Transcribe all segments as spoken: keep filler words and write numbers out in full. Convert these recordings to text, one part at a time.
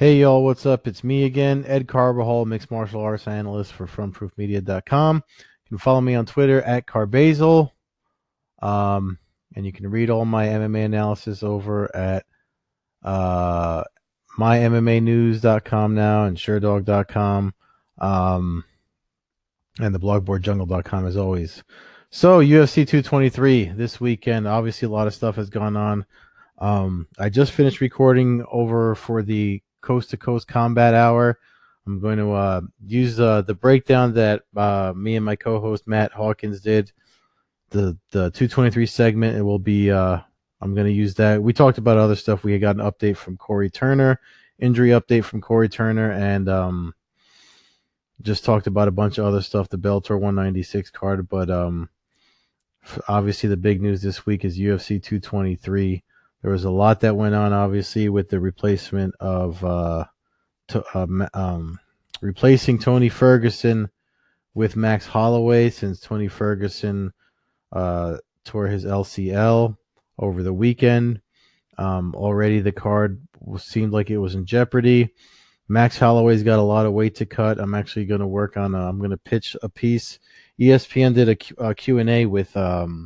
Hey y'all, what's up? It's me again, Ed Carbajal, mixed martial arts analyst for from proof media dot com. You can follow me on Twitter at Carbazal. Um, and you can read all my M M A analysis over at uh, my M M A news dot com now and Sherdog dot com, um, and the blogboard jungle dot com as always. So U F C two twenty-three this weekend. Obviously, a lot of stuff has gone on. Um, I just finished recording over for the Coast to Coast Combat Hour. I'm going to uh, use uh, the breakdown that uh, me and my co-host Matt Hawkins did. The the two twenty-three segment. It will be. Uh, I'm going to use that. We talked about other stuff. We got an update from Corey Turner, injury update from Corey Turner, and um, just talked about a bunch of other stuff. The Bellator one ninety-six card, but um, obviously the big news this week is U F C two twenty-three. There was a lot that went on, obviously, with the replacement of uh, to, uh, um, replacing Tony Ferguson with Max Holloway, since Tony Ferguson uh, tore his L C L over the weekend. Um, already the card seemed like it was in jeopardy. Max Holloway's got a lot of weight to cut. I'm actually going to work on. A, I'm going to pitch a piece. E S P N did a, Q, a Q and A with. Um,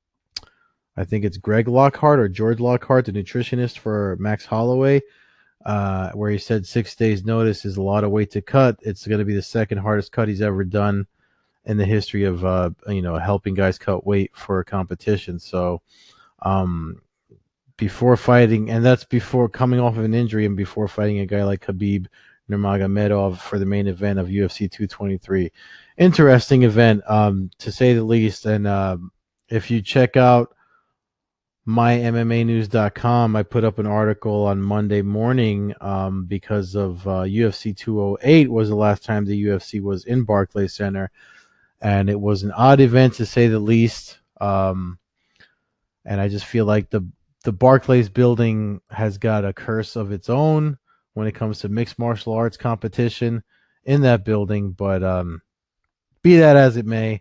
I think it's Greg Lockhart or George Lockhart, the nutritionist for Max Holloway, uh, where he said six days notice is a lot of weight to cut. It's going to be the second hardest cut he's ever done in the history of, uh, you know, helping guys cut weight for a competition. So um, before fighting, and that's before coming off of an injury and before fighting a guy like Khabib Nurmagomedov for the main event of U F C two twenty-three. Interesting event, um, to say the least. And uh, if you check out my M M A news dot com, I put up an article on Monday morning um, because of uh, U F C two oh eight was the last time the U F C was in Barclays Center, and it was an odd event to say the least. Um, and I just feel like the the Barclays building has got a curse of its own when it comes to mixed martial arts competition in that building. But um, be that as it may,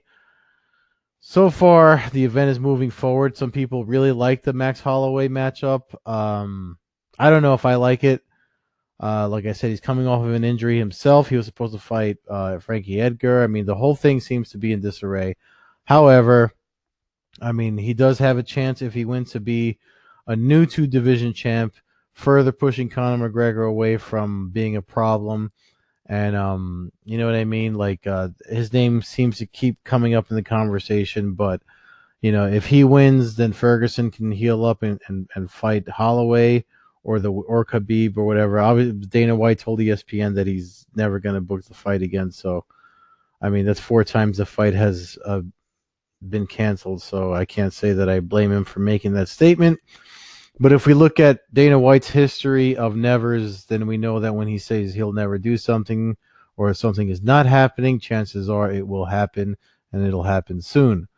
so far, the event is moving forward. Some people really like the Max Holloway matchup. Um, I don't know if I like it. Uh, like I said, he's coming off of an injury himself. He was supposed to fight uh, Frankie Edgar. I mean, the whole thing seems to be in disarray. However, I mean, he does have a chance if he wins to be a new two division champ, further pushing Conor McGregor away from being a problem. And um, you know what I mean? Like uh, his name seems to keep coming up in the conversation, but you know, if he wins, then Ferguson can heal up and, and, and fight Holloway or the or Khabib or whatever. Obviously, Dana White told E S P N that he's never going to book the fight again. So, I mean, that's four times the fight has uh, been canceled. So I can't say that I blame him for making that statement. But if we look at Dana White's history of nevers, then we know that when he says he'll never do something or something is not happening, chances are it will happen, and it'll happen soon.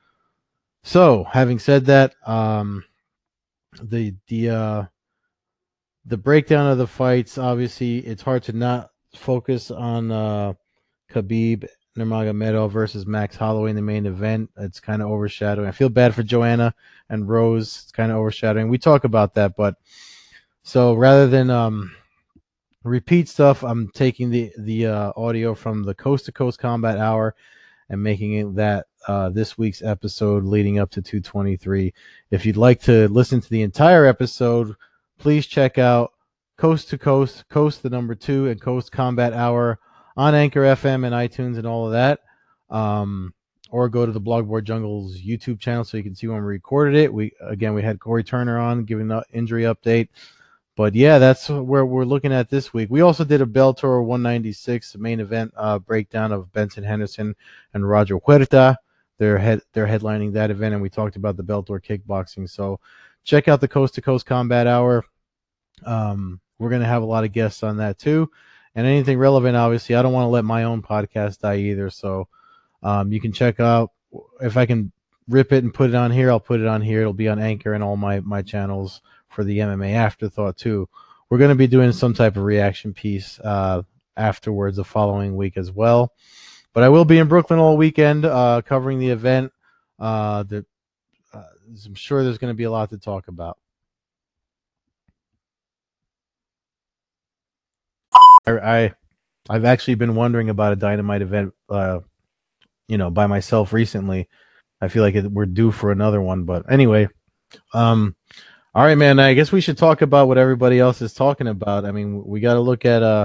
So, having said that, um, the the uh, the breakdown of the fights, obviously, it's hard to not focus on uh, Khabib Nurmagomedov versus Max Holloway in the main event. It's kind of overshadowing. I feel bad for Joanna and Rose. It's kind of overshadowing. We talk about that, but so rather than um, repeat stuff, I'm taking the the uh, audio from the Coast to Coast Combat Hour and making it that uh, this week's episode leading up to two twenty-three. If you'd like to listen to the entire episode, please check out Coast to Coast, Coast the number two, and Coast Combat Hour on Anchor F M and iTunes and all of that. Um, or go to the Blogboard Jungle's YouTube channel so you can see when we recorded it. We again we had Corey Turner on giving an injury update. But yeah, that's where we're looking at this week. We also did a Bellator one ninety-six main event uh, breakdown of Benson Henderson and Roger Huerta. They're head they're headlining that event, and we talked about the Bellator kickboxing. So check out the Coast to Coast Combat Hour. Um, we're gonna have a lot of guests on that too, and anything relevant. Obviously, I don't want to let my own podcast die either. So um, you can check out if I can rip it and put it on here. I'll put it on here. It'll be on Anchor and all my my channels for the M M A Afterthought too. We're going to be doing some type of reaction piece uh, afterwards the following week as well. But I will be in Brooklyn all weekend uh, covering the event. Uh, the, uh, I'm sure there's going to be a lot to talk about. I, I I've actually been wondering about a Dynamite event, uh, you know, by myself recently. I feel like it, we're due for another one, but anyway, um, all right, man. I guess we should talk about what everybody else is talking about. I mean, we got to look at uh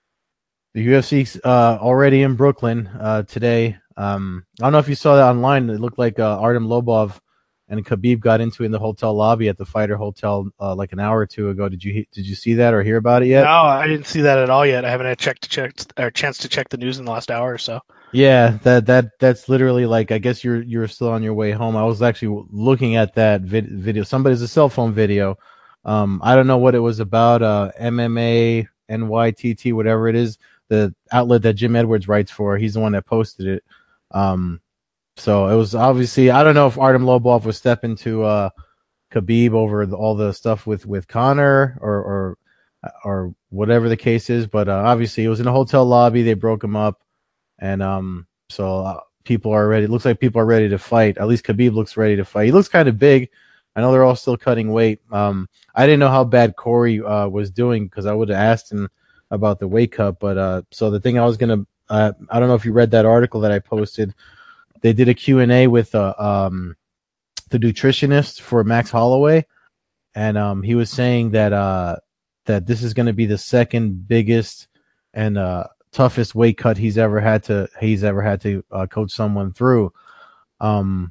the U F C uh already in Brooklyn uh today. Um, I don't know if you saw that online. It looked like uh, Artem Lobov and Khabib got into it in the hotel lobby at the Fighter Hotel uh, like an hour or two ago. Did you did you see that or hear about it yet? No, I didn't see that at all yet. I haven't had check to check or chance to check the news in the last hour or so. Yeah, that that that's literally like I guess you're you're still on your way home. I was actually looking at that vid- video. Somebody's a cell phone video. Um, I don't know what it was about. Uh, M M A N Y T T, whatever it is, the outlet that Jim Edwards writes for. He's the one that posted it. Um, so it was obviously I don't know if Artem Lobov was stepping to uh Khabib over the, all the stuff with with Connor or or or whatever the case is, but uh, obviously it was in a hotel lobby. They broke him up. And um, so uh, people are ready. It looks like people are ready to fight. At least Khabib looks ready to fight. He looks kind of big. I know they're all still cutting weight. Um, I didn't know how bad Corey uh, was doing because I would have asked him about the weight cut. But uh, so the thing I was gonna, uh, I don't know if you read that article that I posted. They did a Q and A with uh, um, the nutritionist for Max Holloway, and um, he was saying that uh, that this is going to be the second biggest and uh, toughest weight cut he's ever had to he's ever had to uh, coach someone through. Um,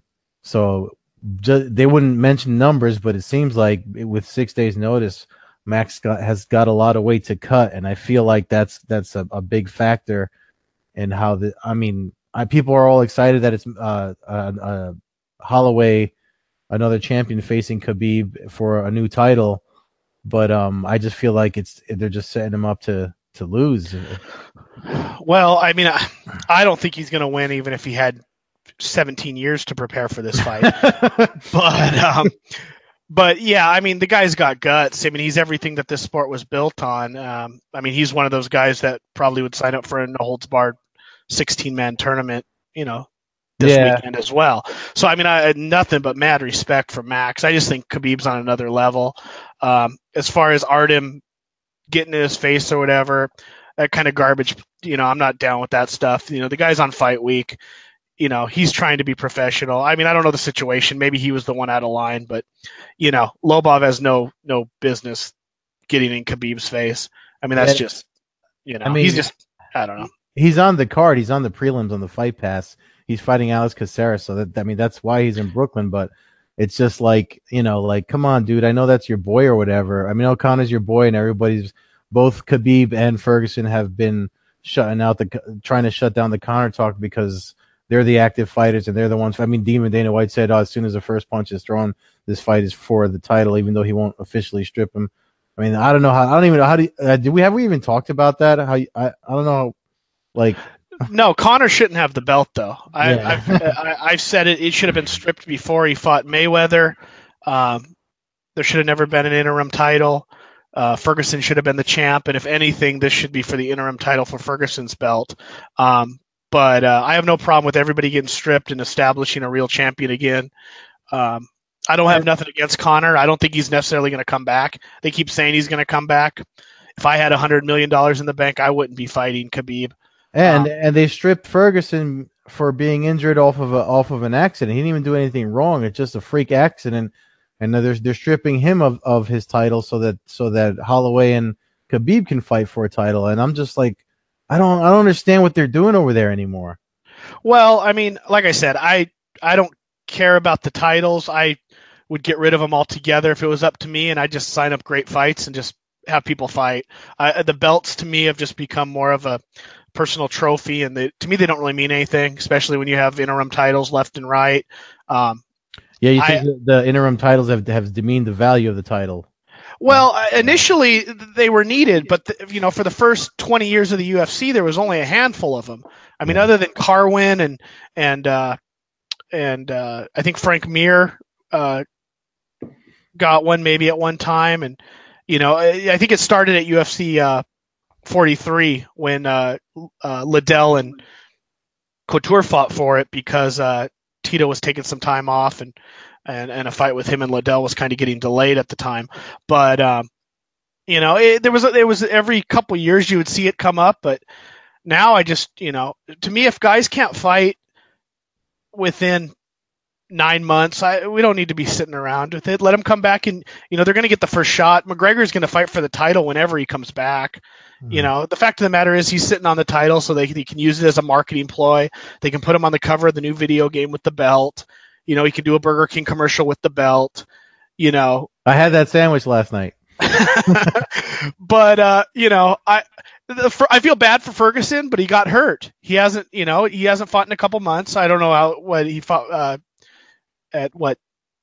so ju- they wouldn't mention numbers, but it seems like with six days notice, Max got, has got a lot of weight to cut, and I feel like that's that's a, a big factor in how the. I mean, I, people are all excited that it's uh, uh, uh, Holloway, another champion facing Khabib for a new title, but um, I just feel like it's they're just setting him up to to lose. Well, I mean, I, I don't think he's going to win, even if he had seventeen years to prepare for this fight. but, um, but yeah, I mean, the guy's got guts. I mean, he's everything that this sport was built on. Um, I mean, he's one of those guys that probably would sign up for a no holds barred sixteen man tournament, you know, this Yeah. weekend as well. So, I mean, I had nothing but mad respect for Max. I just think Khabib's on another level. Um, as far as Artem getting in his face or whatever, that kind of garbage, you know, I'm not down with that stuff. You know, the guy's on fight week. You know, he's trying to be professional. I mean, I don't know the situation. Maybe he was the one out of line, but you know, Lobov has no no business getting in Khabib's face. I mean, that's Yeah. just, you know, I mean, he's just, I don't know. He's on the card. He's on the prelims on the Fight Pass. He's fighting Alex Caceres, so that I mean that's why he's in Brooklyn. But it's just like you know, like come on, dude. I know that's your boy or whatever. I mean, O'Connor's your boy, and everybody's both Khabib and Ferguson have been shutting out the trying to shut down the Connor talk because they're the active fighters and they're the ones. I mean, Demon Dana White said, "Oh, as soon as the first punch is thrown, this fight is for the title," even though he won't officially strip him. I mean, I don't know how. I don't even know how do. You, uh, did we have we even talked about that? How I I don't know. Like, no, Connor shouldn't have the belt though. I, yeah. I've I, I've said it. It should have been stripped before he fought Mayweather. Um, there should have never been an interim title. Uh, Ferguson should have been the champ, and if anything, this should be for the interim title for Ferguson's belt. Um, but uh, I have no problem with everybody getting stripped and establishing a real champion again. Um, I don't have nothing against Connor. I don't think he's necessarily going to come back. They keep saying he's going to come back. If I had a hundred million dollars in the bank, I wouldn't be fighting Khabib. And Um, and they stripped Ferguson for being injured off of a, off of an accident. He didn't even do anything wrong. It's just a freak accident, and they're they're stripping him of, of his title so that so that Holloway and Khabib can fight for a title. And I'm just like, I don't I don't understand what they're doing over there anymore. well, I mean, like I said, I I don't care about the titles. I would get rid of them altogether if it was up to me, and I just sign up great fights and just have people fight. Uh, the belts to me have just become more of a personal trophy, and they, to me they don't really mean anything, especially when you have interim titles left and right. Um, Yeah, you I think that the interim titles have have demeaned the value of the title? well, initially they were needed, but the, you know, for the first twenty years of the U F C, there was only a handful of them. I mean, Yeah. other than Carwin and and uh, and uh, I think Frank Mir uh, got one maybe at one time, and you know, I, I think it started at U F C uh, forty-three when uh, uh, Liddell and Couture fought for it because uh, Tito was taking some time off, and and, and a fight with him and Liddell was kind of getting delayed at the time. But um, You know, it, there was there was every couple years you would see it come up, but now I just, you know, to me, if guys can't fight within nine months, I we don't need to be sitting around with it. Let him come back, and you know they're going to get the first shot. McGregor's going to fight for the title whenever he comes back. You know, the fact of the matter is he's sitting on the title, so they, they can use it as a marketing ploy. They can put him on the cover of the new video game with the belt. You know, he can do a Burger King commercial with the belt. You know, I had that sandwich last night. but uh, you know, I the, I feel bad for Ferguson, but he got hurt. He hasn't, you know, he hasn't fought in a couple months. I don't know how what he fought uh, at what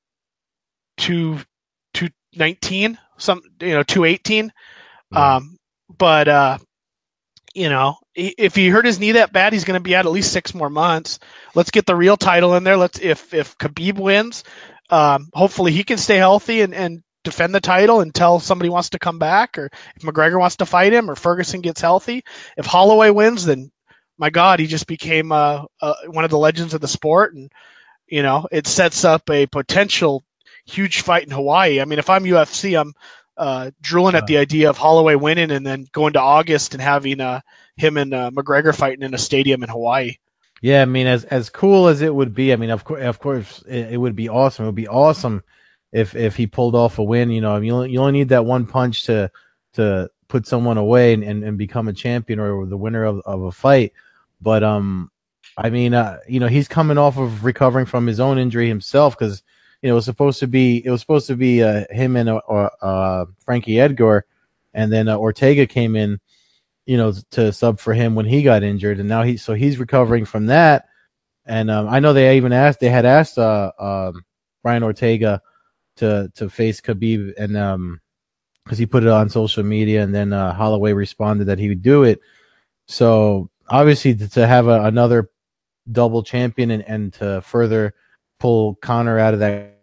two two nineteen some you know two eighteen. Yeah. Um, but uh, you know, if he hurt his knee that bad, he's going to be out at least six more months. Let's get the real title in there. Let's if if Khabib wins, um, hopefully he can stay healthy and, and defend the title until somebody wants to come back, or if McGregor wants to fight him, or Ferguson gets healthy. If Holloway wins, then my God, he just became uh, uh, one of the legends of the sport, and you know, it sets up a potential huge fight in Hawaii. I mean, if I'm U F C, I'm uh, drooling at the idea of Holloway winning and then going to August and having uh, him and uh, McGregor fighting in a stadium in Hawaii. Yeah, I mean, as as cool as it would be, I mean, of course, of course, it, it would be awesome. It would be awesome if if he pulled off a win. You know, I mean, you only, you only need that one punch to to put someone away and, and, and become a champion or the winner of, of a fight. But um, I mean, uh, you know, he's coming off of recovering from his own injury himself because you know it was supposed to be it was supposed to be uh, him and uh, uh, Frankie Edgar, and then uh, Ortega came in, you know, to sub for him when he got injured, and now he so he's recovering from that. And um, I know they even asked they had asked uh, uh, Brian Ortega to to face Khabib, and um, because he put it on social media, and then uh, Holloway responded that he would do it. So obviously to, to have a, another double champion and, and to further pull Conor out of that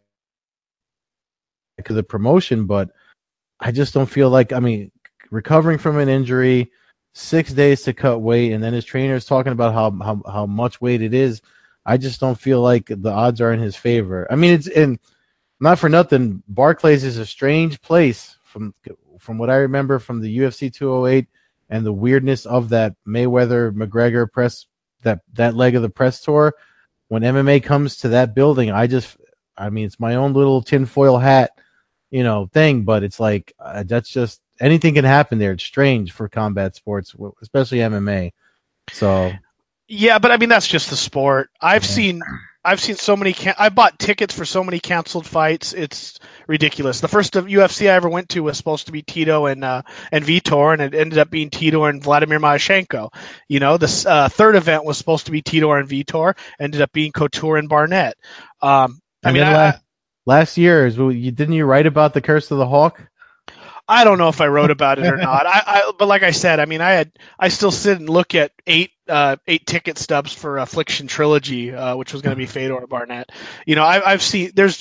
to the promotion, but I just don't feel like, I mean, recovering from an injury, six days to cut weight, and then his trainer is talking about how, how how much weight it is. I just don't feel like the odds are in his favor. I mean, it's in not for nothing. Barclays is a strange place from from what I remember from the U F C two oh eight and the weirdness of that Mayweather McGregor press that that leg of the press tour. When M M A comes to that building, I just, I mean, it's my own little tinfoil hat, you know, thing, but it's like uh, that's just anything can happen there. It's strange for combat sports, especially M M A. So, yeah, but I mean that's just the sport. I've yeah. seen, I've seen so many. Can- I bought tickets for so many canceled fights. It's ridiculous. The first U F C I ever went to was supposed to be Tito and uh, and Vitor, and it ended up being Tito and Vladimir Matyashenko. You know, the uh, third event was supposed to be Tito and Vitor, ended up being Couture and Barnett. Um, I and mean, I, last, last year, didn't you write about the Curse of the Hawk? I don't know if I wrote about it or not. I, I, but like I said, I mean, I had, I still sit and look at eight, uh, eight ticket stubs for Affliction Trilogy, uh, which was going to be Fedor Barnett. You know, I, I've seen, there's,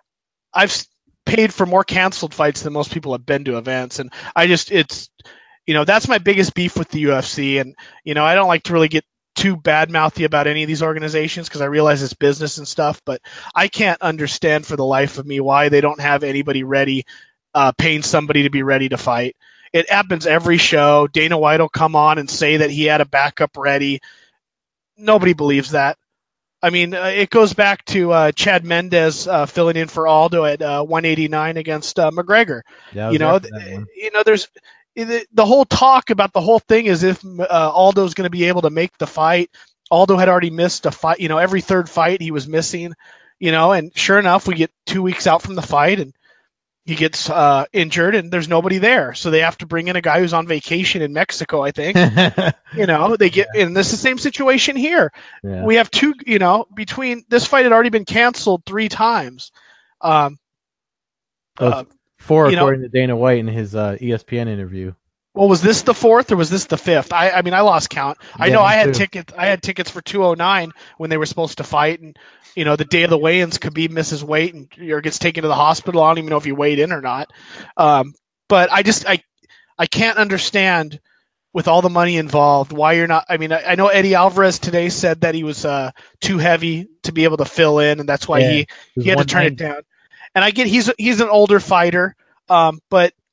I've paid for more canceled fights than most people have been to events, and I just, it's, you know, that's my biggest beef with the U F C, and you know, I don't like to really get too bad-mouthy about any of these organizations because I realize it's business and stuff, but I can't understand for the life of me why they don't have anybody ready. Uh, paying somebody to be ready to fight. It happens every show. Dana White will come on and say that he had a backup ready. Nobody believes that. I mean, uh, it goes back to uh, Chad Mendes uh, filling in for Aldo at uh, one eighty-nine against uh, McGregor. Yeah, you know, you know, there's the, the whole talk about the whole thing is if uh, Aldo's going to be able to make the fight. Aldo had already missed a fight. You know, every third fight he was missing. You know, and sure enough, we get two weeks out from the fight and he gets uh, injured and there's nobody there. So they have to bring in a guy who's on vacation in Mexico, I think. you know, they get, yeah. and this is the same situation here. Yeah. We have two, you know, between this fight had already been canceled three times. Um, oh, uh, four, according know, to Dana White in his uh, E S P N interview. Well, was this the fourth or was this the fifth? I, I mean, I lost count. I yeah, know I had too. tickets. I had tickets for two oh nine when they were supposed to fight, and you know, the day of the weigh-ins, Khabib misses weight and or gets taken to the hospital. I don't even know if he weighed in or not. Um, but I just I I can't understand with all the money involved why you're not. I mean, I, I know Eddie Alvarez today said that he was uh, too heavy to be able to fill in, and that's why yeah, he he had to turn it down. And I get he's he's an older fighter, um, but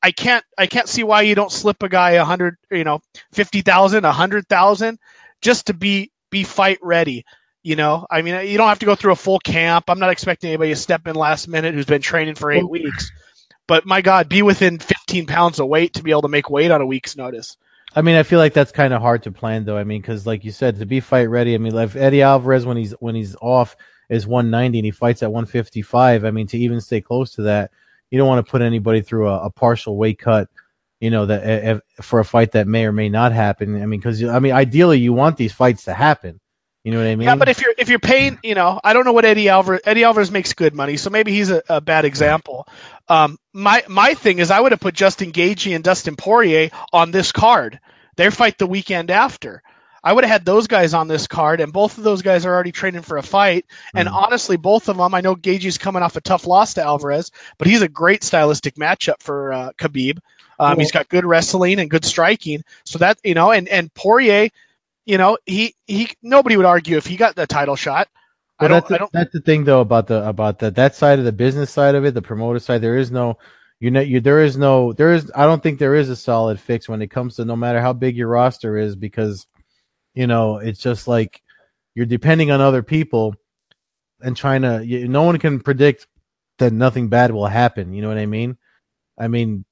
I can't I can't see why you don't slip a guy a hundred, you know, fifty thousand, a hundred thousand, just to be be fight ready. You know, I mean, you don't have to go through a full camp. I'm not expecting anybody to step in last minute who's been training for eight weeks. But my God, be within fifteen pounds of weight to be able to make weight on a week's notice. I mean, I feel like that's kind of hard to plan, though. I mean, because like you said, to be fight ready. I mean, if Eddie Alvarez when he's when he's off is one ninety and he fights at one fifty-five. I mean, to even stay close to that, you don't want to put anybody through a, a partial weight cut. You know, that if, for a fight that may or may not happen. I mean, because I mean, ideally, you want these fights to happen. You know what I mean? Yeah, but if you're if you're paying, you know, I don't know what Eddie Alvarez Eddie Alvarez makes good money, so maybe he's a, a bad example. Um, my my thing is I would have put Justin Gaethje and Dustin Poirier on this card. They fight the weekend after. I would have had those guys on this card, and both of those guys are already training for a fight. And mm. honestly, both of them, I know Gaethje's coming off a tough loss to Alvarez, but he's a great stylistic matchup for uh, Khabib. Um, cool. He's got good wrestling and good striking, so that you know, and and Poirier. You know, he, he nobody would argue if he got the title shot. Well, I don't, that's, the, I don't, that's the thing though about the about the that side of the business side of it, the promoter side. There is no, you know, you there is no there is. I don't think there is a solid fix when it comes to no matter how big your roster is, because you know it's just like you're depending on other people and trying to. You, no one can predict that nothing bad will happen. You know what I mean? I mean,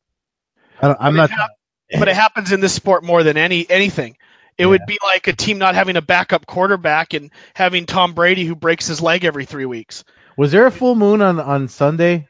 I don't, I'm but not. It but it happens in this sport more than any anything. It yeah. would be like a team not having a backup quarterback and having Tom Brady who breaks his leg every three weeks. Was there a full moon on, on Sunday?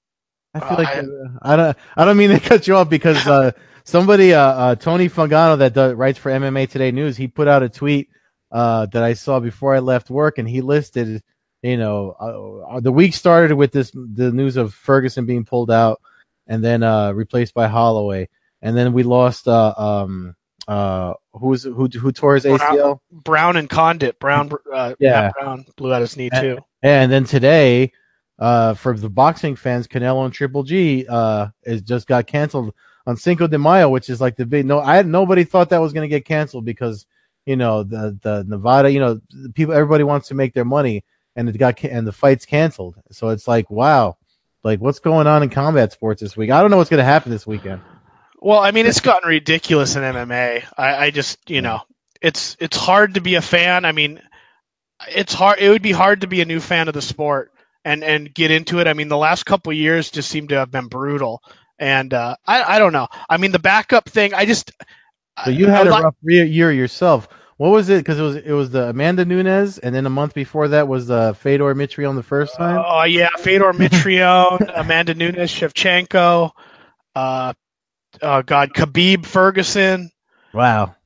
I feel uh, like I, I don't I don't mean to cut you off because uh, somebody uh, uh, Tony Fangano that does, writes for M M A Today News, he put out a tweet uh, that I saw before I left work, and he listed, you know, uh, the week started with this the news of Ferguson being pulled out and then uh, replaced by Holloway, and then we lost. Uh, um, Uh, who's who? Who tore his A C L? Brown and Condit. Brown, uh, yeah, Brown blew out his knee and, too. And then today, uh, for the boxing fans, Canelo and Triple G, uh, is just got canceled on Cinco de Mayo, which is like the big no. I had nobody thought that was going to get canceled because you know the the Nevada, you know, people, everybody wants to make their money, and it got and the fight's canceled. So it's like, wow, like what's going on in combat sports this week? I don't know what's going to happen this weekend. Well, I mean, it's gotten ridiculous in M M A. I, I just, you know, it's it's hard to be a fan. I mean, it's hard. It would be hard to be a new fan of the sport and, and get into it. I mean, the last couple of years just seem to have been brutal. And uh, I I don't know. I mean, the backup thing. I just. So you had a like, rough year yourself. What was it? Because it was it was the Amanda Nunes, and then a month before that was the Fedor Mitrione the first time. Oh yeah, Fedor Mitrione, Amanda Nunes, Shevchenko. Uh, Oh God, Khabib Ferguson. Wow.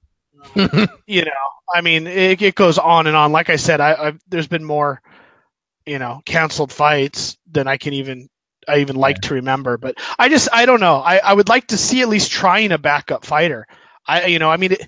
You know, I mean, it, it goes on and on. Like I said, I, I there's been more, you know, canceled fights than I can even I even like yeah. to remember. But I just I don't know. I, I would like to see at least trying a backup fighter. I you know I mean, it,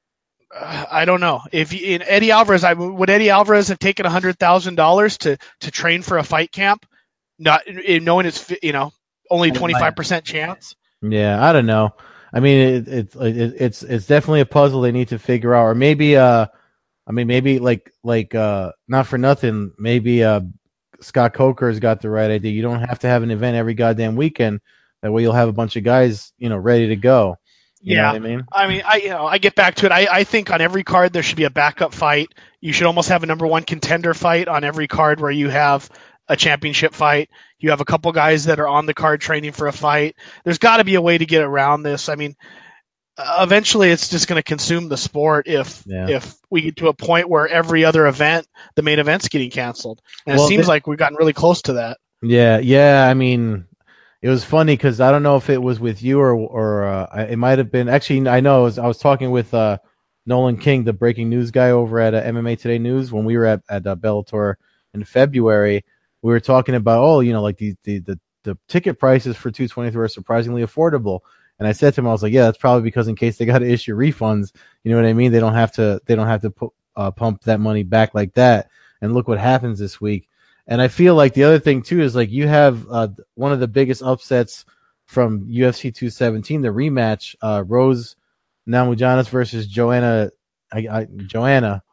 uh, I don't know if in Eddie Alvarez, I would Eddie Alvarez have taken a hundred thousand dollars to to train for a fight camp, not knowing it's you know only twenty five percent chance. Yeah, I don't know. I mean, it, it, it, it's it's definitely a puzzle they need to figure out, or maybe, uh, I mean, maybe like like uh, not for nothing, maybe uh, Scott Coker's got the right idea. You don't have to have an event every goddamn weekend. That way, you'll have a bunch of guys, you know, ready to go. You yeah, know what I mean, I mean, I you know, I get back to it. I, I think on every card there should be a backup fight. You should almost have a number one contender fight on every card where you have a championship fight. You have a couple guys that are on the card training for a fight. There's got to be a way to get around this. I mean, uh, eventually it's just going to consume the sport if yeah. if we get to a point where every other event, the main event's getting canceled. And well, it seems like we've gotten really close to that. Yeah, yeah. I mean, it was funny because I don't know if it was with you or or uh, it might have been. Actually, I know I was, I was talking with uh, Nolan King, the breaking news guy over at uh, M M A Today News, when we were at, at uh, Bellator in February. We were talking about, oh, you know, like the the the, the ticket prices for two twenty-three are surprisingly affordable. And I said to him, I was like, yeah, that's probably because in case they got to issue refunds, you know what I mean? They don't have to they don't have to put, uh, pump that money back like that. And look what happens this week. And I feel like the other thing too is like you have uh, one of the biggest upsets from U F C two seventeen, the rematch, uh, Rose Namajunas versus Joanna I, I, Joanna.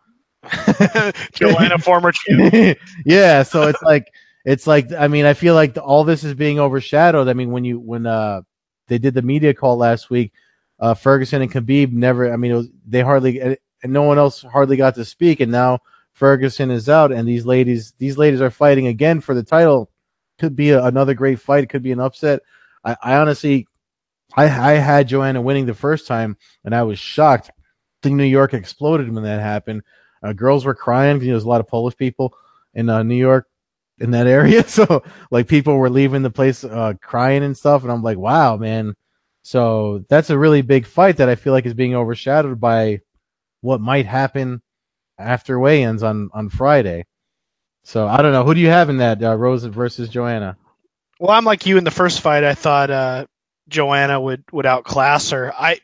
Joanna, former champ. Yeah, so it's like it's like I mean I feel like all this is being overshadowed. I mean when you when uh they did the media call last week. Uh, Ferguson and Khabib never. I mean, it was, they hardly and no one else hardly got to speak, and now Ferguson is out, and these ladies these ladies are fighting again for the title. Could be a, another great fight. Could be an upset. I, I honestly, I, I had Joanna winning the first time, and I was shocked. I think New York exploded when that happened. Uh, girls were crying because you know, there's a lot of Polish people in uh, New York in that area. So like people were leaving the place uh, crying and stuff. And I'm like, wow, man. So that's a really big fight that I feel like is being overshadowed by what might happen after weigh-ins on, on Friday. So I don't know. Who do you have in that, uh, Rose versus Joanna? Well, I'm like you in the first fight. I thought uh, Joanna would, would outclass her. I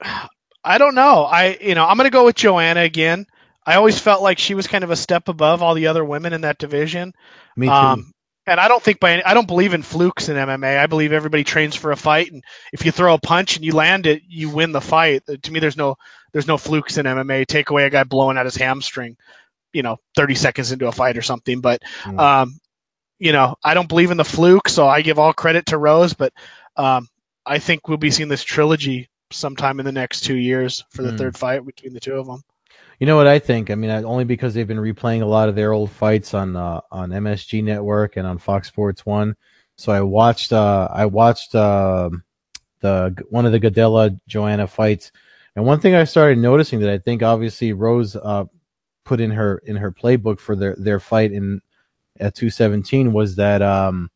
I don't know. I you know I'm going to go with Joanna again. I always felt like she was kind of a step above all the other women in that division. Me too. Um, and I don't think by any, I don't believe in flukes in M M A. I believe everybody trains for a fight, and if you throw a punch and you land it, you win the fight. To me, there's no there's no flukes in M M A. Take away a guy blowing out his hamstring, you know, thirty seconds into a fight or something. But mm. um, you know, I don't believe in the fluke, so I give all credit to Rose. But um, I think we'll be seeing this trilogy sometime in the next two years for the mm. third fight between the two of them. You know what I think? I mean, only because they've been replaying a lot of their old fights on uh, on M S G Network and on Fox Sports One. So I watched uh, I watched uh, the one of the Gadella Joanna fights, and one thing I started noticing that I think obviously Rose uh, put in her in her playbook for their their fight in at two seventeen was that um,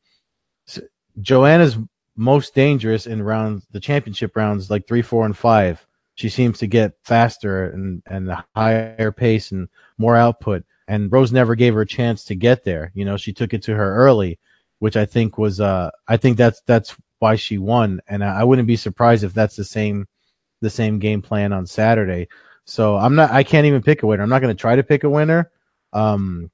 Joanna's most dangerous in rounds the championship rounds like three, four, and five. She seems to get faster and, and a higher pace and more output. And Rose never gave her a chance to get there. You know, she took it to her early, which I think was, uh, I think that's, that's why she won. And I, I wouldn't be surprised if that's the same, the same game plan on Saturday. So I'm not, I can't even pick a winner. I'm not going to try to pick a winner. Um,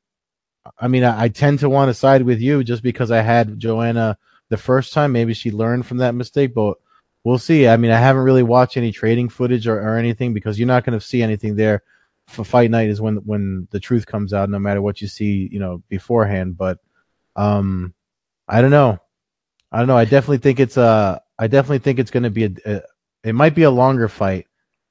I mean, I, I tend to want to side with you just because I had Joanna the first time. Maybe she learned from that mistake, but we'll see. I mean, I haven't really watched any trading footage or, or anything because you're not going to see anything there. For fight night is when when the truth comes out, no matter what you see, you know, beforehand. But um, I don't know. I don't know. I definitely think it's a. I definitely think it's going to be a, a. It might be a longer fight,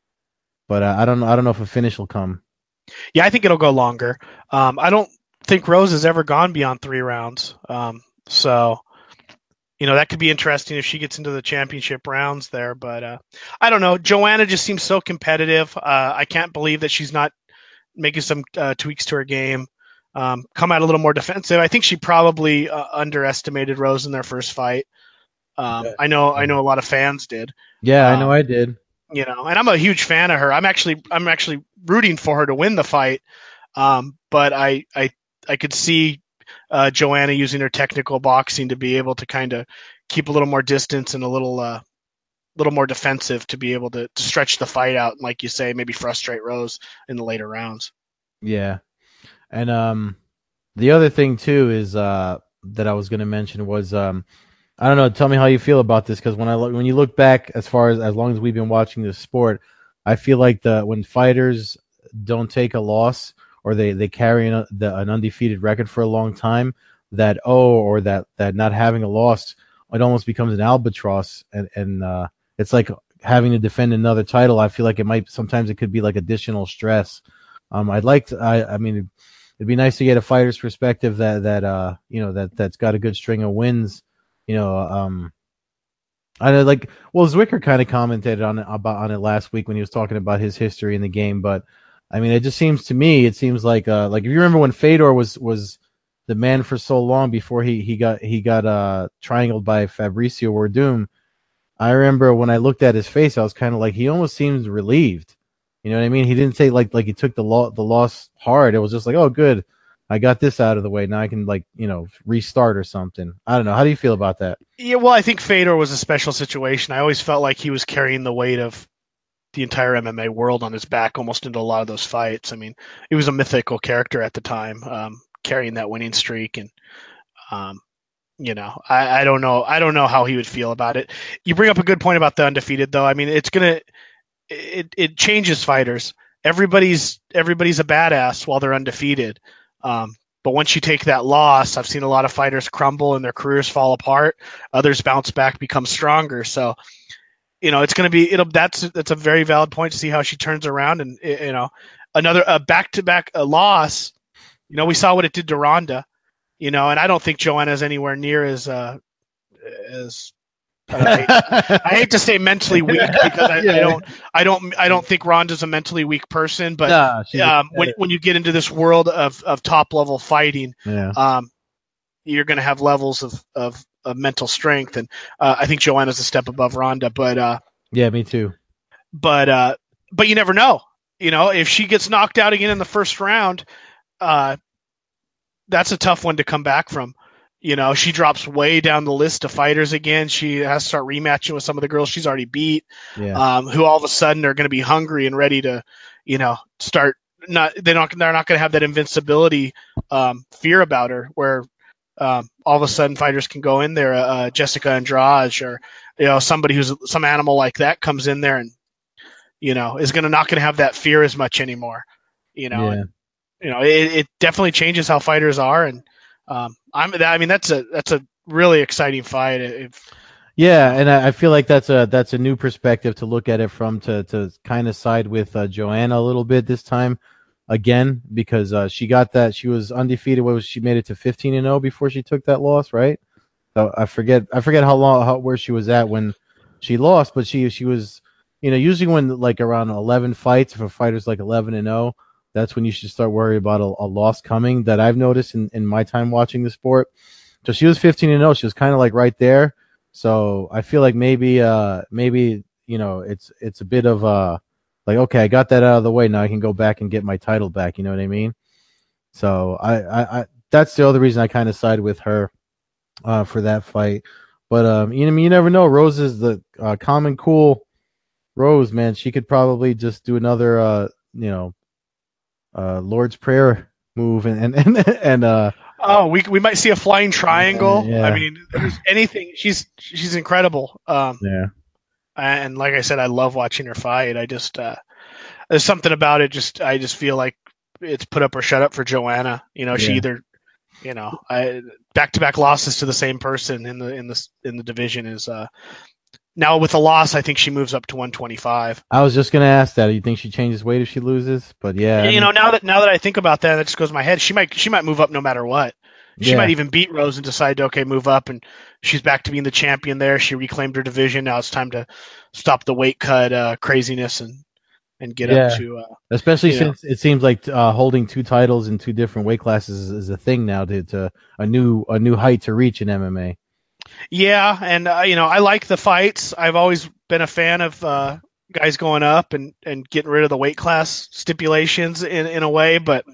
but uh, I don't know. I don't know if a finish will come. Yeah, I think it'll go longer. Um, I don't think Rose has ever gone beyond three rounds. Um, so. You know, that could be interesting if she gets into the championship rounds there. But uh, I don't know. Joanna just seems so competitive. Uh, I can't believe that she's not making some uh, tweaks to her game. Um, come out a little more defensive. I think she probably uh, underestimated Rose in their first fight. Um, I know I know a lot of fans did. Yeah, um, I know I did. You know, and I'm a huge fan of her. I'm actually I'm actually rooting for her to win the fight. Um, but I, I, I could see uh, Joanna using her technical boxing to be able to kind of keep a little more distance and a little, uh, little more defensive to be able to, to stretch the fight out. And like you say, maybe frustrate Rose in the later rounds. Yeah. And um, the other thing too is uh, that I was going to mention was um, I don't know. Tell me how you feel about this, because when I look, when you look back, as far as as long as we've been watching this sport, I feel like the when fighters don't take a loss or they they carry an, the, an undefeated record for a long time, that oh or that that not having a loss, it almost becomes an albatross, and and uh, it's like having to defend another title. I feel like it might sometimes it could be like additional stress. Um, I'd like to. I I mean, it'd be nice to get a fighter's perspective that that uh you know that that's got a good string of wins. You know, um, I know, like, well, Zwicker kind of commented on it about on it last week when he was talking about his history in the game. But I mean, it just seems to me, it seems like, uh, like if you remember when Fedor was was the man for so long before he he got he got uh triangled by Fabricio Werdum. I remember when I looked at his face, I was kind of like, he almost seems relieved. You know what I mean? He didn't say like like he took the lo- the loss hard. It was just like, oh, good. I got this out of the way. Now I can, like, you know, restart or something. I don't know. How do you feel about that? Yeah, well, I think Fedor was a special situation. I always felt like he was carrying the weight of the entire M M A world on his back almost into a lot of those fights. I mean, he was a mythical character at the time, um, carrying that winning streak. And, um, you know, I, I don't know. I don't know how he would feel about it. You bring up a good point about the undefeated, though. I mean, it's going to it, – it changes fighters. Everybody's everybody's a badass while they're undefeated. Um, but once you take that loss, I've seen a lot of fighters crumble and their careers fall apart. Others bounce back, become stronger. So, you know, it's going to be, it'll, that's, that's a very valid point to see how she turns around. And, you know, another a back-to-back a loss, you know, we saw what it did to Ronda, you know, and I don't think Joanna's anywhere near as, uh, as, I hate, I hate to say mentally weak because I, yeah. I don't, I don't, I don't think Ronda's a mentally weak person. But nah, um, when when you get into this world of, of top level fighting, yeah. um, you're going to have levels of, of, of mental strength, and uh, I think Joanna's a step above Ronda. But uh, yeah, me too. But uh, but you never know. You know, if she gets knocked out again in the first round, uh, that's a tough one to come back from. You know, she drops way down the list of fighters again. She has to start rematching with some of the girls she's already beat, yeah. um, who all of a sudden are going to be hungry and ready to, you know, start. Not they're not they're not going to have that invincibility um, fear about her, where um, all of a sudden fighters can go in there. Uh, Jessica Andrade, or you know, somebody who's some animal like that comes in there and you know is going to not going to have that fear as much anymore. You know, yeah. and, you know, it, it definitely changes how fighters are and. Um, I'm. I mean, that's a that's a really exciting fight. If, yeah, and I, I feel like that's a that's a new perspective to look at it from to to kind of side with uh, Joanna a little bit this time again because uh, she got that she was undefeated. What was she made it to fifteen and zero before she took that loss, right? So I forget I forget how long how, where she was at when she lost, but she she was you know usually when like around eleven fights if a fighter's like eleven and zero. That's when you should start worrying about a, a loss coming that I've noticed in, in my time watching the sport. So she was fifteen and oh. She was kind of like right there. So I feel like maybe, uh, maybe, you know, it's, it's a bit of uh like, okay, I got that out of the way. Now I can go back and get my title back. You know what I mean? So I, I, I that's the other reason I kind of side with her, uh, for that fight. But, um, you know, you never know. Rose is the uh, calm and cool Rose, man. She could probably just do another, uh, you know, Uh, Lord's Prayer move and and and, and uh oh we we might see a flying triangle. Yeah, yeah. I mean, there's anything. She's she's incredible. Um, yeah, and like I said, I love watching her fight. I just uh, there's something about it. Just I just feel like it's put up or shut up for Joanna. You know, yeah. she either you know I back to back losses to the same person in the in the in the division is uh. Now with a loss, I think she moves up to one twenty-five. I was just gonna ask that. Do you think she changes weight if she loses? But yeah, you I mean, know, now that now that I think about that, that just goes in my head. She might she might move up no matter what. She yeah. might even beat Rose and decide to okay move up, and she's back to being the champion there. She reclaimed her division. Now it's time to stop the weight cut uh, craziness and and get yeah. up to. Uh, Especially since know. it seems like uh, holding two titles in two different weight classes is, is a thing now. To, to a new a new height to reach in M M A. Yeah, and uh, you know, I like the fights. I've always been a fan of uh, guys going up and, and getting rid of the weight class stipulations in, in a way, but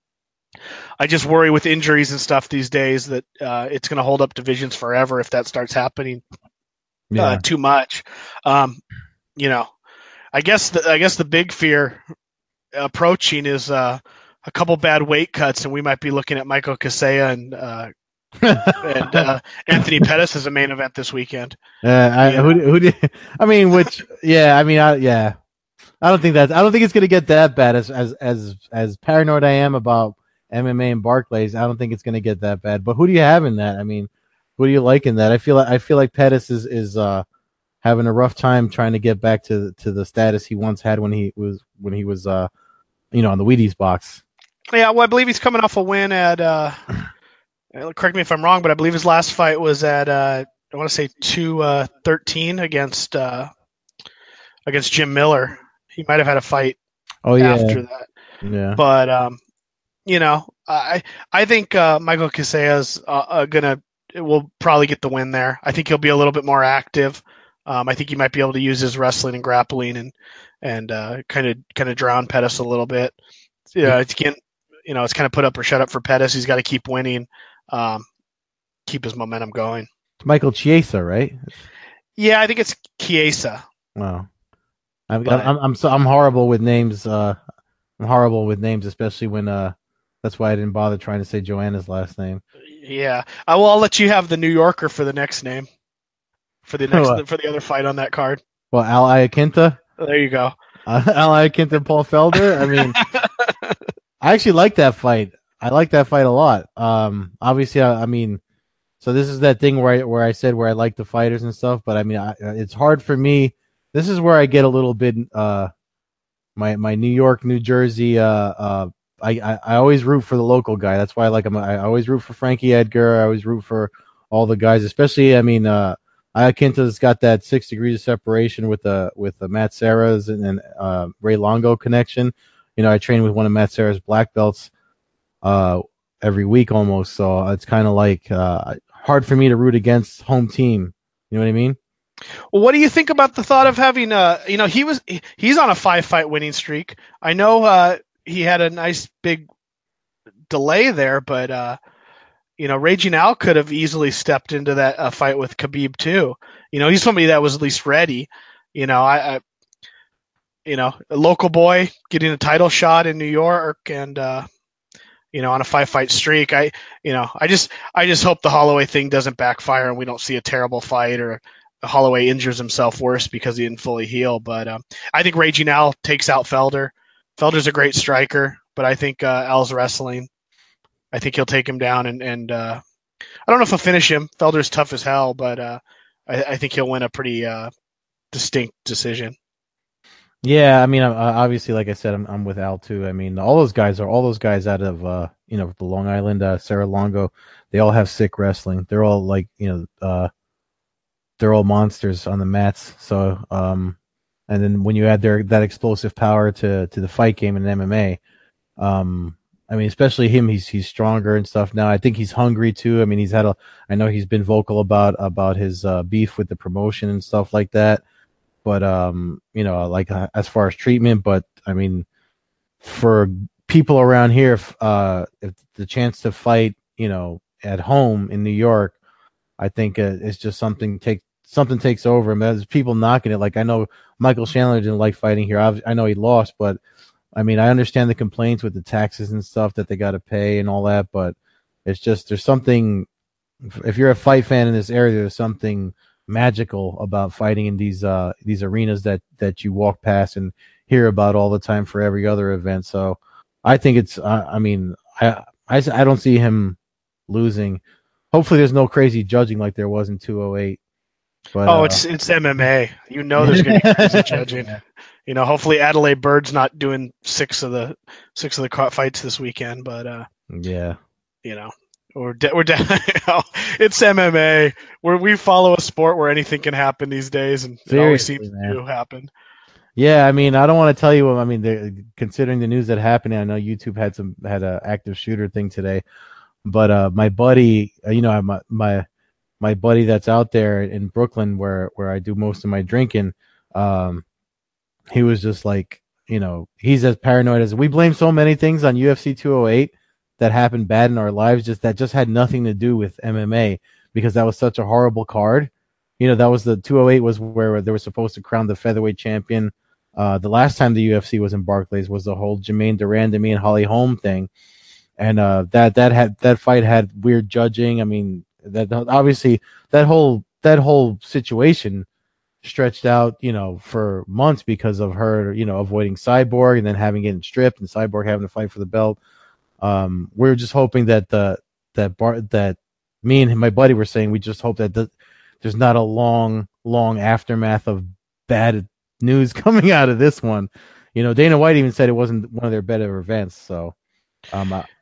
I just worry with injuries and stuff these days that uh, it's going to hold up divisions forever if that starts happening yeah. uh, too much. Um, you know, I guess the I guess the big fear approaching is uh, a couple bad weight cuts, and we might be looking at Michael Kaseya and. Uh, and uh, Anthony Pettis is a main event this weekend. Uh, I, yeah. who, who did, I mean, which, yeah, I mean, I, yeah, I don't think that's, I don't think it's going to get that bad as, as, as, as paranoid I am about M M A and Barclays. I don't think it's going to get that bad, but who do you have in that? I mean, who do you like in that? I feel like, I feel like Pettis is, is, uh, having a rough time trying to get back to, to the status he once had when he was, when he was, uh, you know, on the Wheaties box. Yeah. Well, I believe he's coming off a win at, uh, correct me if I'm wrong, but I believe his last fight was at uh, I want to say two thirteen against uh, against Jim Miller. He might have had a fight oh, yeah. after that. Yeah. But um, you know, I I think uh, Michael Kaseya's uh, uh, gonna will probably get the win there. I think he'll be a little bit more active. Um, I think he might be able to use his wrestling and grappling and and kind of kind of drown Pettis a little bit. Yeah, it's again, you know, it's kind of put up or shut up for Pettis. He's got to keep winning. Um, keep his momentum going. Michael Chiesa, right? Yeah, I think it's Chiesa. Wow, I'm but, I'm I'm, so, I'm horrible with names. Uh, I'm horrible with names, especially when uh, that's why I didn't bother trying to say Joanna's last name. Yeah, I will. I'll let you have the New Yorker for the next name, for the next oh, for the other fight on that card. Well, Al Iaquinta. There you go. Uh, Al Iaquinta, Paul Felder. I mean, I actually like that fight. I like that fight a lot. Um, obviously, I, I mean, so this is that thing where I where I said where I like the fighters and stuff, but I mean, I, it's hard for me. This is where I get a little bit uh my my New York, New Jersey. Uh, uh, I, I I always root for the local guy. That's why I like him. I always root for Frankie Edgar. I always root for all the guys, especially. I mean, uh, Iaquinta's got that six degrees of separation with the with the Matt Serra's and, and uh, Ray Longo connection. You know, I train with one of Matt Serra's black belts uh, every week almost, so it's kind of like uh, hard for me to root against home team. You know what I mean? Well, what do you think about the thought of having uh you know he was he's on a five fight winning streak. I know uh he had a nice big delay there, but uh you know Raging Al could have easily stepped into that uh, fight with Khabib too. You know, he's somebody that was at least ready. You know, I, I you know, a local boy getting a title shot in New York and uh you know, on a five fight streak. I, you know, I just, I just hope the Holloway thing doesn't backfire and we don't see a terrible fight or Holloway injures himself worse because he didn't fully heal. But um, I think Raging Al takes out Felder. Felder's a great striker, but I think uh, Al's wrestling. I think he'll take him down and, and uh, I don't know if he'll finish him. Felder's tough as hell, but uh, I, I think he'll win a pretty uh, distinct decision. Yeah, I mean, uh, obviously, like I said, I'm I'm with Al too. I mean, all those guys are all those guys out of uh, you know, the Long Island, uh, Serra Longo. They all have sick wrestling. They're all like, you know, uh, they're all monsters on the mats. So, um, and then when you add their that explosive power to to the fight game in M M A, um, I mean, especially him, he's he's stronger and stuff now. I think he's hungry too. I mean, he's had a. I know he's been vocal about about his uh, beef with the promotion and stuff like that. But um, you know, like uh, as far as treatment, but I mean, for people around here, if, uh, if the chance to fight, you know, at home in New York, I think uh, it's just something take something takes over. I mean, there's people knocking it. Like I know Michael Chandler didn't like fighting here. I, I know he lost, but I mean, I understand the complaints with the taxes and stuff that they got to pay and all that. But it's just there's something. If you're a fight fan in this area, there's something magical about fighting in these uh these arenas that that you walk past and hear about all the time for every other event. So I think it's uh, I mean I, I I don't see him losing. Hopefully there's no crazy judging like there was in two oh eight. But oh, uh, it's it's M M A. You know, there's going to be crazy judging. Yeah. You know, hopefully Adelaide Bird's not doing six of the six of the fights this weekend, but uh, yeah, you know, we're de- we're de- it's M M A where we follow a sport where anything can happen these days, and it always seriously, seems man. to happen. Yeah, I mean, I don't want to tell you. I mean, the, considering the news that happened, I know YouTube had some had a active shooter thing today, but uh, my buddy, uh, you know, my my my buddy that's out there in Brooklyn, where where I do most of my drinking, um, he was just like, you know, he's as paranoid as we blame so many things on U F C two oh eight that happened bad in our lives, just that just had nothing to do with M M A because that was such a horrible card. You know, that was the two oh eight was where they were supposed to crown the featherweight champion. Uh, the last time the U F C was in Barclays was the whole Jermaine Durandamy and Holly Holm thing, and uh, that that had that fight had weird judging. I mean, that obviously that whole that whole situation stretched out, you know, for months because of her, you know, avoiding Cyborg and then having getting stripped and Cyborg having to fight for the belt. Um, we're just hoping that the that bar that me and my buddy were saying we just hope that the, there's not a long, long aftermath of bad news coming out of this one. You know, Dana White even said it wasn't one of their better events. So, um, uh,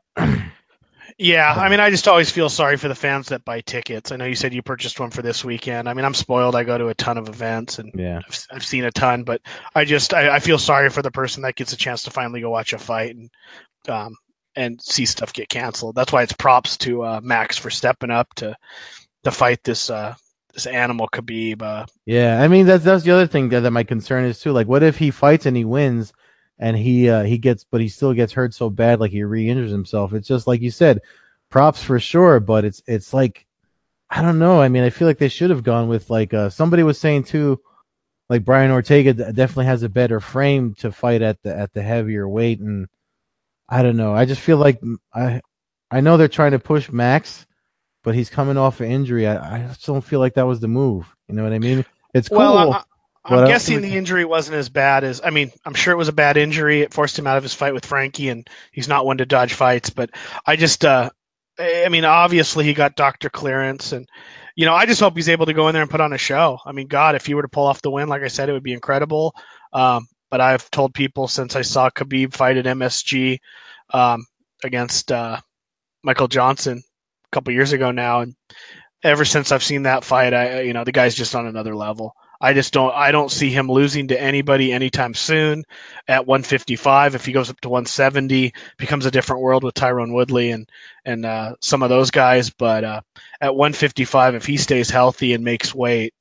yeah, I mean, I just always feel sorry for the fans that buy tickets. I know you said you purchased one for this weekend. I mean, I'm spoiled. I go to a ton of events and yeah, I've, I've seen a ton, but I just I, I feel sorry for the person that gets a chance to finally go watch a fight and um and see stuff get canceled. That's why it's props to uh, Max for stepping up to to fight this uh, this animal Khabib. Uh, yeah. I mean, that's that's the other thing that, that my concern is too. Like, what if he fights and he wins, and he uh, he gets, but he still gets hurt so bad, like he re-injures himself. It's just like you said, props for sure, but it's it's like I don't know. I mean, I feel like they should have gone with like uh, somebody was saying too, like Brian Ortega definitely has a better frame to fight at the at the heavier weight, and I don't know. I just feel like I I know they're trying to push Max, but he's coming off an injury. I, I just don't feel like that was the move. You know what I mean? It's cool. well, I, I'm But I guessing the injury wasn't as bad as, I mean, I'm sure it was a bad injury. It forced him out of his fight with Frankie, and he's not one to dodge fights. But I just, uh, I mean, obviously he got doctor clearance, and you know, I just hope he's able to go in there and put on a show. I mean, God, if he were to pull off the win, like I said, it would be incredible. Um, but I've told people since I saw Khabib fight at M S G um, against uh, Michael Johnson a couple years ago now, and ever since I've seen that fight, I you know the guy's just on another level. I just don't I don't see him losing to anybody anytime soon at one fifty-five. If he goes up to one seventy, becomes a different world with Tyrone Woodley and and uh, some of those guys. But uh, at one fifty-five, if he stays healthy and makes weight,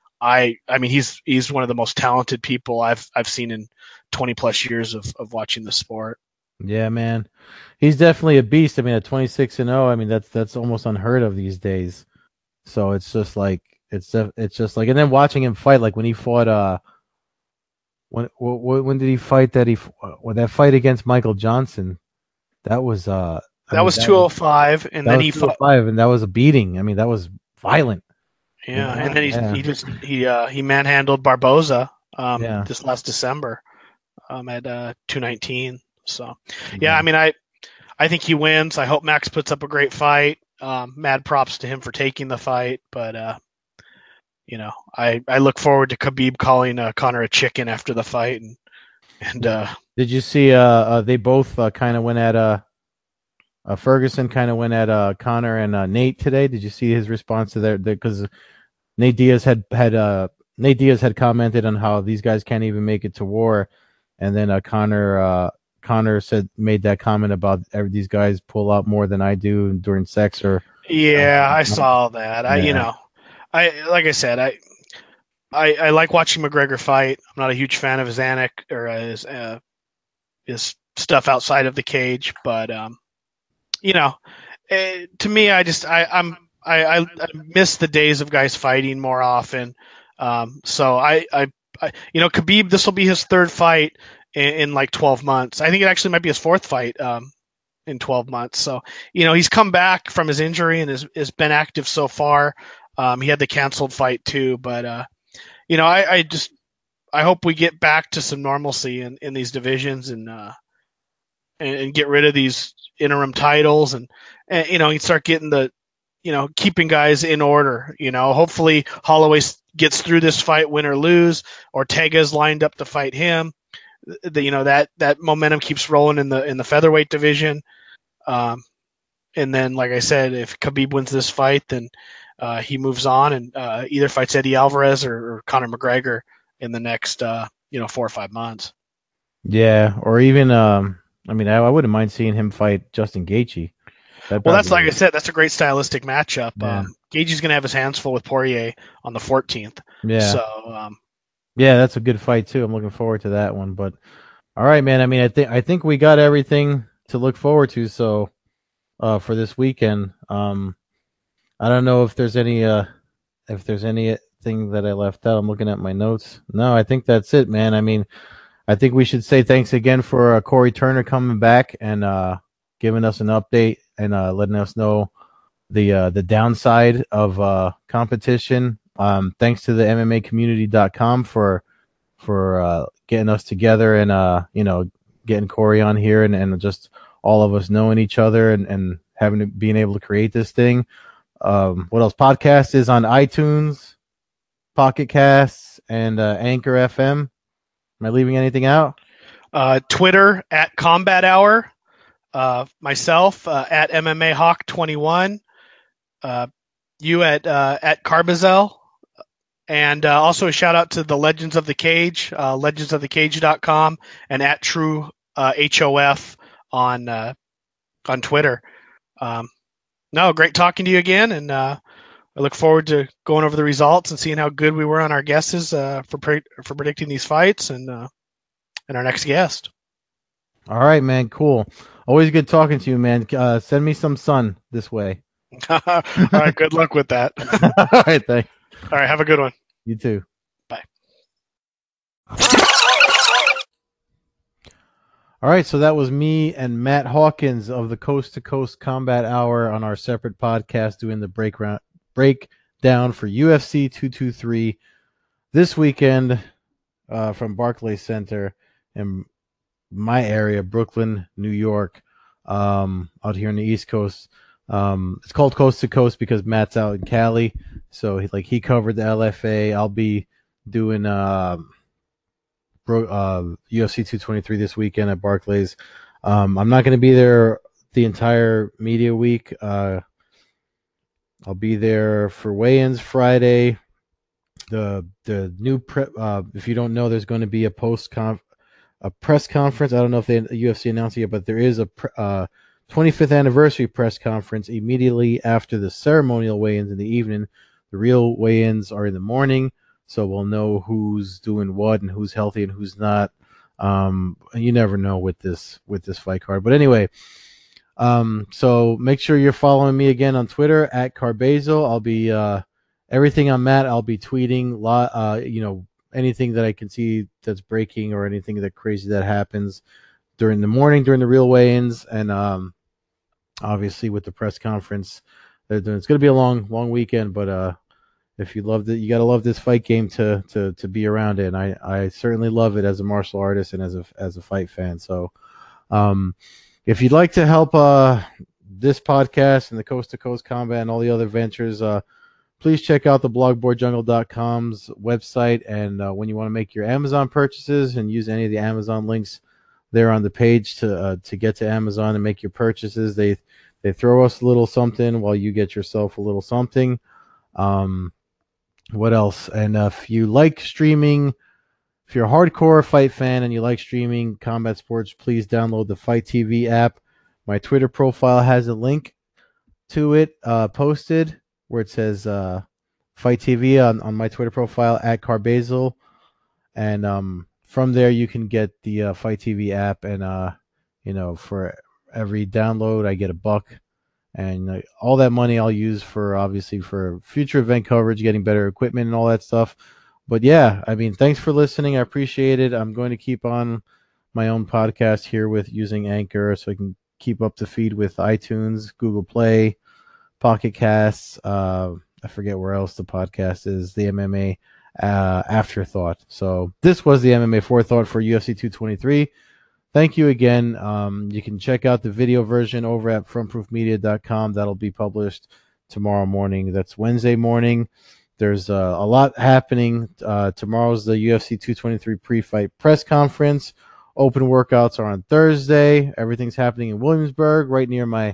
I I mean he's he's one of the most talented people I've I've seen in twenty plus years of of watching the sport. Yeah, man, he's definitely a beast. I mean, at twenty-six and oh, I mean that's that's almost unheard of these days. So it's just like it's it's just like, and then watching him fight, like when he fought, uh, when when, when did he fight that he when that fight against Michael Johnson? That was uh, I That mean, was that two oh five, and that then was he fought. two oh five, and that was a beating. I mean, that was violent. Yeah, You know? and then he Yeah. he just he uh, he manhandled Barboza um, Yeah. this last December um, at uh, two nineteen. So yeah, Yeah. I mean I I think he wins. I hope Max puts up a great fight. Um, mad props to him for taking the fight, but uh, you know I, I look forward to Khabib calling uh, Conor a chicken after the fight, and and uh, Did you see? Uh, uh they both uh, kind of went at uh, uh Ferguson kind of went at uh Conor and uh, Nate today. Did you see his response to their? Because Nate Diaz had had uh Nate Diaz had commented on how these guys can't even make it to war, and then uh, Conor uh Conor said made that comment about every, these guys pull out more than I do during sex or. yeah, Uh, I saw that. I you yeah. know I like I said I. I, I like watching McGregor fight. I'm not a huge fan of his anic or his uh, his stuff outside of the cage, but um, you know, eh, to me, I just I I'm I, I, I miss the days of guys fighting more often. Um, so I, I I you know Khabib, this will be his third fight in, in like twelve months. I think it actually might be his fourth fight um, in twelve months. So you know he's come back from his injury and has, has been active so far. Um, he had the canceled fight too, but uh, you know I, I just I hope we get back to some normalcy in, in these divisions and, uh, and and get rid of these interim titles and, and you know you start getting the you know keeping guys in order. You know, hopefully Holloway gets through this fight, win or lose. Ortega's lined up to fight him. The, you know that that momentum keeps rolling in the in the featherweight division. Um, and then, like I said, if Khabib wins this fight, then uh, he moves on and uh, either fights Eddie Alvarez or, or Conor McGregor in the next uh, you know four or five months. Yeah, or even um, I mean, I, I wouldn't mind seeing him fight Justin Gaethje. That'd Well, that's probably like I be- said, that's a great stylistic matchup. Yeah. Um, Gaethje's going to have his hands full with Poirier on the fourteenth. Yeah. So um, Yeah, that's a good fight too. I'm looking forward to that one. But all right, man. I mean, I think I think we got everything to look forward to. So uh, for this weekend, um, I don't know if there's any uh, if there's anything that I left out. I'm looking at my notes. No, I think that's it, man. I mean, I think we should say thanks again for uh, Corey Turner coming back and uh, giving us an update and uh, letting us know the uh, the downside of uh, competition. Um, thanks to the M M A community dot com for for uh, getting us together and uh, you know getting Corey on here and, and just all of us knowing each other and, and having to, being able to create this thing. Um, what else? Podcast is on iTunes, Pocket Casts, and uh, Anchor F M. Am I leaving anything out? uh, Twitter at Combat Hour, uh, myself uh, at M M A Hawk twenty-one, uh, you at uh, at Carbazel, and uh, also a shout out to the Legends of the Cage, uh, legends of the cage dot com, and at True uh, H O F on uh, on Twitter. Um, no, great talking to you again, and uh, I look forward to going over the results and seeing how good we were on our guesses uh, for pre- for predicting these fights and uh, and our next guest. All right, man. Cool. Always good talking to you, man. Uh, send me some sun this way. All right, good luck with that. All right, thanks. All right, have a good one. You too. Bye. All right, so that was me and Matt Hawkins of the Coast to Coast Combat Hour on our separate podcast doing the break round, breakdown for U F C two twenty-three. this weekend uh, from Barclays Center in my area, Brooklyn, New York, um, out here on the East Coast. Um, it's called Coast to Coast because Matt's out in Cali, so he, like he covered the L F A. I'll be doing uh, bro, uh, U F C two twenty-three this weekend at Barclays. Um, I'm not going to be there the entire media week. Uh, I'll be there for weigh-ins Friday. The the new pre- uh, if you don't know, there's going to be a post conf a press conference. I don't know if the U F C announced it yet, but there is a pre- uh, twenty-fifth anniversary press conference immediately after the ceremonial weigh-ins in the evening. The real weigh-ins are in the morning, so we'll know who's doing what and who's healthy and who's not. Um, you never know with this with this fight card, but anyway. Um, so make sure you're following me again on Twitter at Carbazel. I'll be uh, everything I'm at. I'll be tweeting, uh, you know, anything that I can see that's breaking or anything that crazy that happens during the morning, during the real weigh-ins, and um, obviously with the press conference. It's going to be a long, long weekend, but uh, if you love it, you got to love this fight game to to to be around it. And I I certainly love it as a martial artist and as a as a fight fan. So, um. If you'd like to help uh, this podcast and the Coast to Coast Combat and all the other ventures, uh, please check out the blogboard jungle dot com's website. And uh, when you want to make your Amazon purchases and use any of the Amazon links there on the page to uh, to get to Amazon and make your purchases, they they throw us a little something while you get yourself a little something. Um, what else? And uh, if you like streaming, if you're a hardcore fight fan and you like streaming combat sports, please download the Fight T V app. My Twitter profile has a link to it uh, posted where it says uh, Fight T V on, on my Twitter profile at Carbazel. And um, from there, you can get the uh, Fight T V app. And, uh, you know, for every download, I get a buck. And uh, all that money I'll use for, obviously, for future event coverage, getting better equipment and all that stuff. But yeah, I mean, thanks for listening. I appreciate it. I'm going to keep on my own podcast here with using Anchor so I can keep up to feed with iTunes, Google Play, Pocket Casts. Uh, I forget where else the podcast is, the M M A uh, Afterthought. So this was the M M A Forethought for U F C two twenty-three. Thank you again. Um, you can check out the video version over at front proof media dot com. That'll be published tomorrow morning. That's Wednesday morning. There's uh, a lot happening. Uh, tomorrow's the U F C two twenty-three pre-fight press conference. Open workouts are on Thursday. Everything's happening in Williamsburg, right near my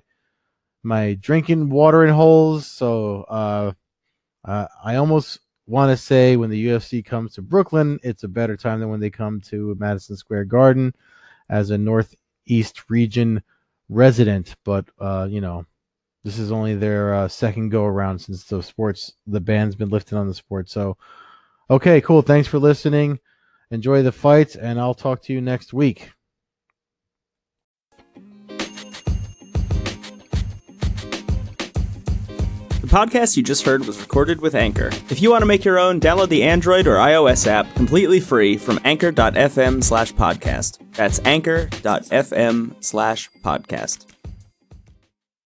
my drinking watering holes. So uh, uh, I almost want to say when the U F C comes to Brooklyn, it's a better time than when they come to Madison Square Garden as a Northeast region resident. But, uh, you know, this is only their uh, second go around since the sports, the ban's been lifted on the sport. So, okay, cool. Thanks for listening. Enjoy the fights, and I'll talk to you next week. The podcast you just heard was recorded with Anchor. If you want to make your own, download the Android or iOS app completely free from anchor dot f m slash podcast. That's anchor dot f m slash podcast.